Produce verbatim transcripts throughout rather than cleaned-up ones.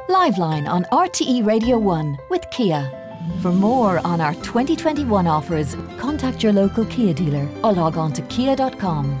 Liveline on R T E Radio one with Kia. For more on our twenty twenty-one offers, contact your local Kia dealer or log on to kia dot com.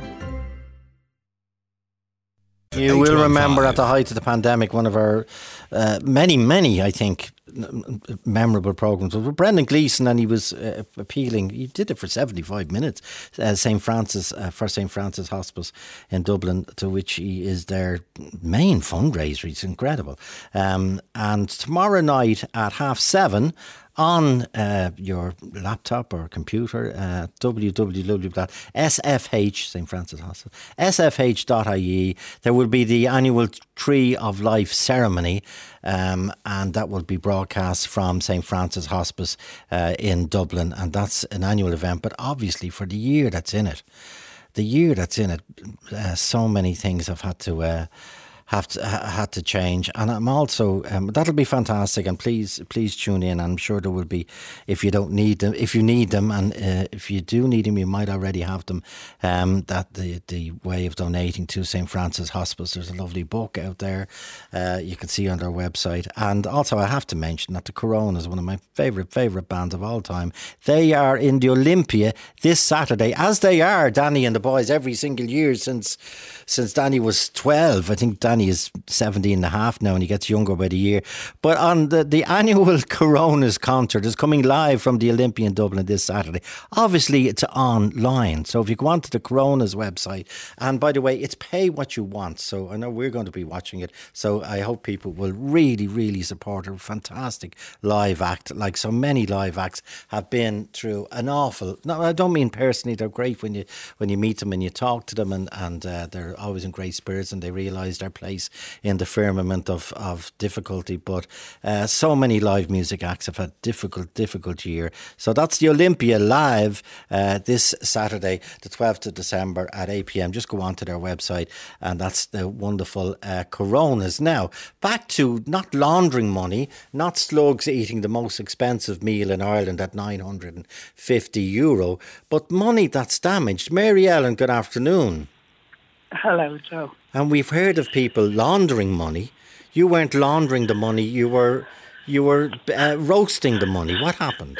You will remember at the height of the pandemic, one of our uh, many, many, I think, memorable programmes was with Brendan Gleeson, and he was uh, appealing. He did it for seventy-five minutes. Uh, Saint Francis uh, for Saint Francis Hospice in Dublin, to which he is their main fundraiser. It's incredible. Um, and tomorrow night at half seven, on uh, your laptop or computer, uh, w w w dot s f h, Saint Francis Hospital, s f h dot i e, there will be the annual Tree of Life ceremony, um, and that will be broadcast from Saint Francis Hospice uh, in Dublin, and that's an annual event. But obviously, for the year that's in it, the year that's in it, uh, so many things have had to... Uh, have to, ha, had to change, and I'm also um, that'll be fantastic, and please please tune in. I'm sure there will be, if you don't need them, if you need them, and uh, if you do need them, you might already have them, um, that the the way of donating to Saint Francis Hospice. There's a lovely book out there uh, you can see on their website. And also I have to mention that the Corona is one of my favourite favourite bands of all time. They are in the Olympia this Saturday, as they are Danny and the boys every single year since since Danny was twelve. I think Danny is seventeen and a half now, and he gets younger by the year. But on the, the annual Coronas concert is coming live from the Olympia in Dublin this Saturday. Obviously, it's online. So if you go onto the Coronas website, and by the way, it's pay what you want. So I know we're going to be watching it. So I hope people will really, really support a fantastic live act, like so many live acts have been through an awful... No, I don't mean personally. They're great when you when you meet them and you talk to them, and, and uh, they're always in great spirits, and they realise their place in the firmament of, of difficulty. But uh, so many live music acts have had difficult, difficult year. So that's the Olympia live uh, this Saturday, the twelfth of December at eight p m. Just go on to their website, and that's the wonderful uh, Coronas. Now, back to not laundering money, not slugs eating the most expensive meal in Ireland at nine hundred fifty euro, but money that's damaged. Mary Ellen, good afternoon. Hello, Joe. And we've heard of people laundering money. You weren't laundering the money, you were you were uh, roasting the money. What happened?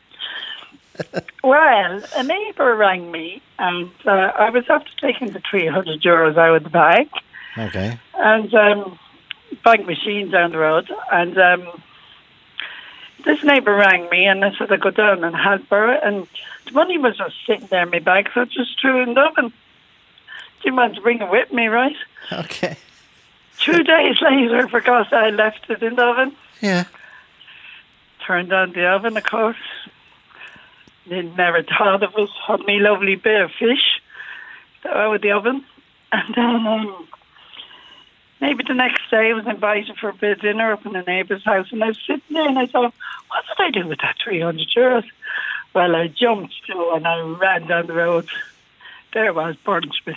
Well, a neighbour rang me, and uh, I was after taking the three hundred euros out of the bank. Okay. And um, bank machine down the road. And um, this neighbour rang me, and I said I'd go down and help her. And the money was just sitting there in my bag, so I just threw it in the oven. Didn't want to bring it with me, right? Okay. Two days later, because I left it in the oven. Yeah. Turned on the oven, of course. Didn't never thought of it. Had me lovely bit of fish out of the oven. And then um, maybe the next day I was invited for a bit of dinner up in a neighbour's house, and I was sitting there and I thought, what did I do with that three hundred euros? Well, I jumped to and I ran down the road. There it was, burnt bits.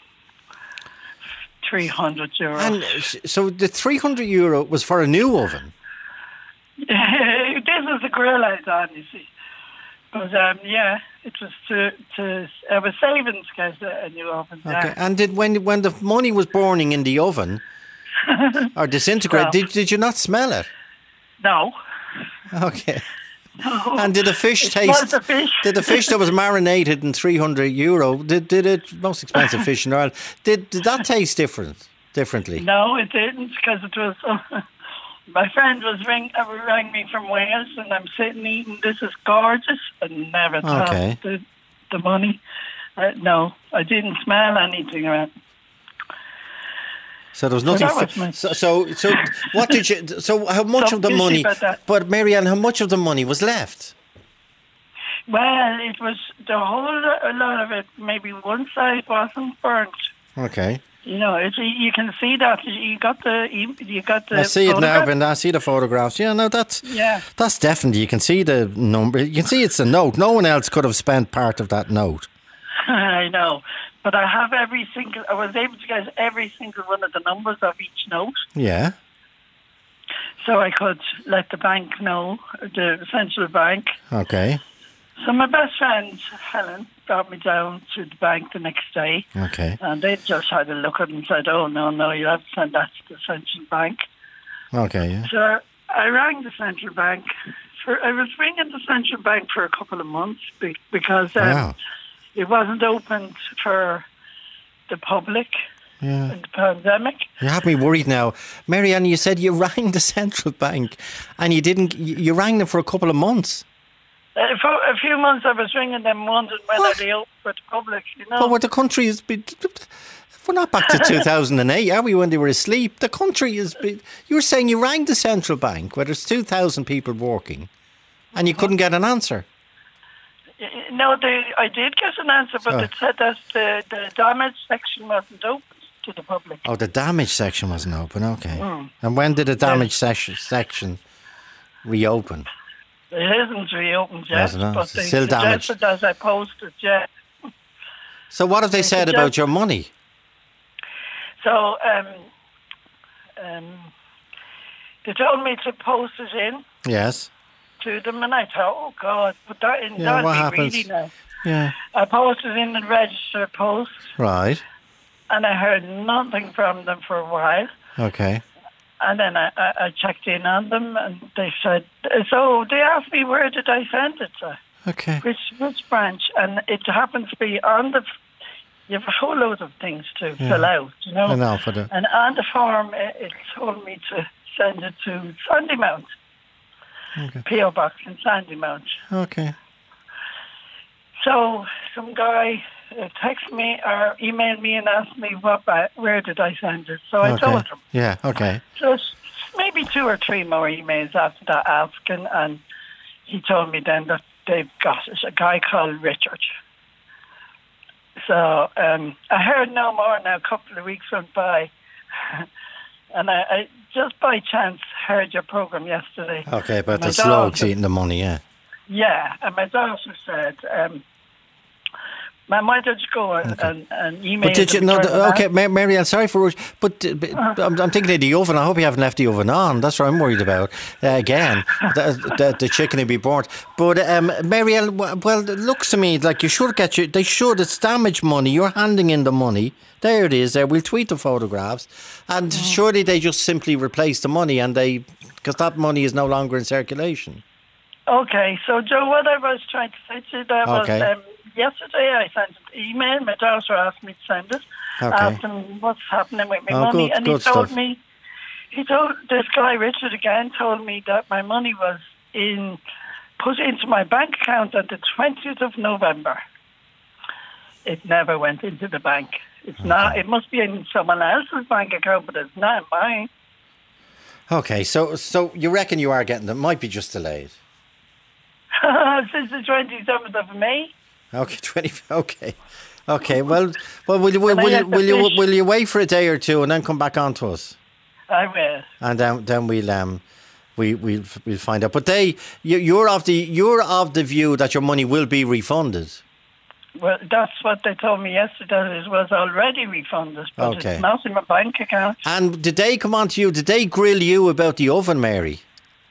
three hundred euro. And so the three hundred euro was for a new oven? This was the grill I was on, you see. But um, yeah, it was to, to I was saving to get a new oven. Okay. Yeah. And did when when the money was burning in the oven or disintegrate, No. did did you not smell it? No. Okay. No. And did the fish It taste? was the fish. Did the fish that was marinated in three hundred euro? Did did it most expensive fish in Ireland? Did did that taste different? Differently? No, it didn't, because it was. Uh, my friend was ring, uh, rang me from Wales, and I'm sitting eating. This is gorgeous. I never thought Okay. the the money. Uh, no, I didn't smell anything around. So there was nothing. that was fi- my- so, so so what did you? So how much So of the busy money? about that. But Marianne, how much of the money was left? Well, it was the whole a lot of it. Maybe one side wasn't burnt. Okay. You know, it's, you can see that. You got the you, you got the. I see it now, photograph. and I see the photographs. Yeah, no, that's Yeah. that's definitely. You can see the number. You can see it's a note. No one else could have spent part of that note. I know, but I have every single. I was able to get every single one of the numbers of each note, Yeah. so I could let the bank know, the central bank. Okay. So my best friend Helen brought me down to the bank the next day, Okay. and they just had a look at it and said, "Oh no, no, you have to send that to the central bank." Okay, yeah. So I rang the central bank. For I was ringing the central bank for a couple of months be, because um, Wow. it wasn't open for the public Yeah. in the pandemic. You have me worried now. Marianne, you said you rang the central bank and you didn't, you you rang them for a couple of months. Uh, for a few months I was ringing them wondering when What? are they open for the public, you know. But what the country is, be- we're not back to two thousand eight, are we, when they were asleep? The country is, be- you were saying you rang the central bank where there's two thousand people working and you couldn't get an answer. Y- y- No, they, I did get an answer, but Oh. it said that the, the damage section wasn't open to the public. Oh, the damage section wasn't open, okay. Mm. And when did the damage section section reopen? It isn't reopened yet, Hasn't it? but It's they still damaged. suggested as I posted, yeah. So what have they They said suggest- about your money? So um, um, they told me to post it in Yes. to them, and I thought, oh God, but that in Yeah, that'd what be happens? really now. Yeah. I posted in the register post, Right. and I heard nothing from them for a while. Okay. And then I, I, I checked in on them, and they said, so they asked me where did I send it to, Okay. which which branch, and it happens to be on the. You have a whole load of things to Yeah. fill out, you know. I know for the. And on the form, it, it told me to send it to Sandymount, Okay. P O Box in Sandymount. Okay. So some guy uh, texted me or emailed me and asked me what ba- where did I send it. So I Okay. told him. Yeah. Okay. So it's maybe two or three more emails after that asking, and he told me then that they've got it. A guy called Richard. So um, I heard no more now. A couple of weeks went by, and I, I just by chance heard your program yesterday. Okay. But My the slugs daughter- eating the money. Yeah. Yeah, and my daughter said, um, "I might just go and, and, and email." But did you them know? for The, that." okay, Ma- Marianne, sorry for rush, but, uh, but I'm, I'm thinking of the oven. I hope you haven't left the oven on. That's what I'm worried about. Uh, again, the, the, the chicken will be burnt. But um, Marianne, well, it looks to me like you should get you. They should. It's damaged money. You're handing in the money. There it is. There. We'll tweet the photographs, and Mm. surely they just simply replace the money, and they because that money is no longer in circulation. Okay, so Joe, what I was trying to say to you there Okay. was um, yesterday I sent an email. My daughter asked me to send it. Okay. Asked him what's happening with my Oh, money, good- and good he told stuff. me, he told this guy Richard again told me that my money was in put into my bank account on the twentieth of November. It never went into the bank. It's not. It must be in someone else's bank account, but it's not mine. Okay, so so you reckon you are getting them? Might be just delayed. Since the twenty-seventh of May. Okay, twenty. Okay, okay. Well, well, will you will, Can I will, you, get the will you fish? will you wait for a day or two and then come back on to us, I will. and then then we'll um we we'll we'll find out. But they you, you're of the you're of the view that your money will be refunded. Well, that's what they told me yesterday. It was already refunded, but Okay. it's not in my bank account. And did they come on to you? Did they grill you about the oven, Mary?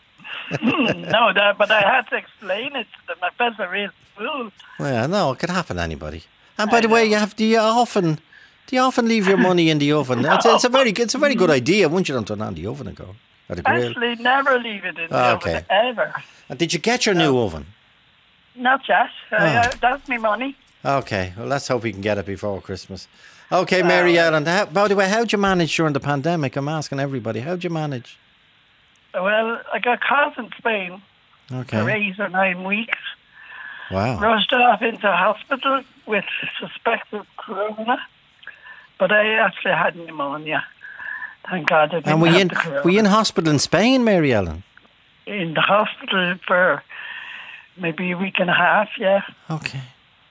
No, that, but I had to explain it to them. I felt a real fool. Well, no, it could happen to anybody. And by I the way, know. you have do you often do you often leave your money in the oven? It's, it's a very it's a very good idea. Once you don't turn on the oven and go or the grill. Actually, never leave it in the Okay. oven, ever. And did you get your new oven? Not yet. Uh, Oh. that's me money. Okay, well, let's hope we can get it before Christmas. Okay, Mary Ellen, how, by the way, how'd you manage during the pandemic? I'm asking everybody, how'd you manage? Well, I got caught in Spain for Okay, eight or nine weeks. wow. Rushed off into hospital with suspected corona. But I actually had pneumonia. Thank God I didn't And were you, have in, the corona. were you in hospital in Spain, Mary Ellen? In the hospital for maybe a week and a half, yeah. Okay.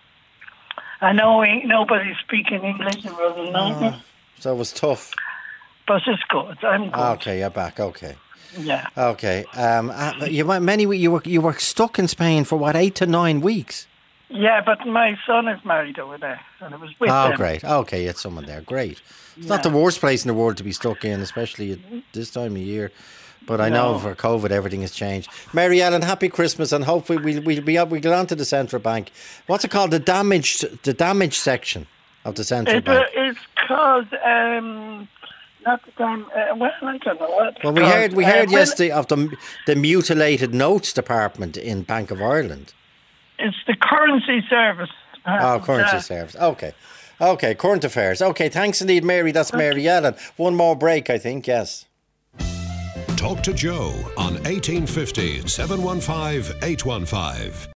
I know ain't nobody speaking English. It was a nightmare. So it was tough. But it's good. I'm good. Okay, you're back, okay. Yeah. Okay, um, uh, you went many, you were, you were stuck in Spain for what, eight to nine weeks? Yeah, but my son is married over there. And it was with Oh, them. great. Okay, you had someone there. Great. It's not Yeah. the worst place in the world to be stuck in, especially at this time of year. But I know No. for COVID, everything has changed. Mary Ellen, happy Christmas, and hopefully we'll, we'll be up, we'll get on to the central bank. What's it called? The damaged, the damaged section of the central It, bank. uh, it's called um, not the damn. Uh, well, I don't know what. Well, we heard we uh, heard well, yesterday of the the mutilated notes department in Bank of Ireland. It's the currency service. Oh, currency yeah. service. Okay. Okay, current affairs. Okay, thanks indeed, Mary. That's Mary Allen. One more break, I think, yes. Talk to Joe on eighteen fifty, seven one five, eight one five.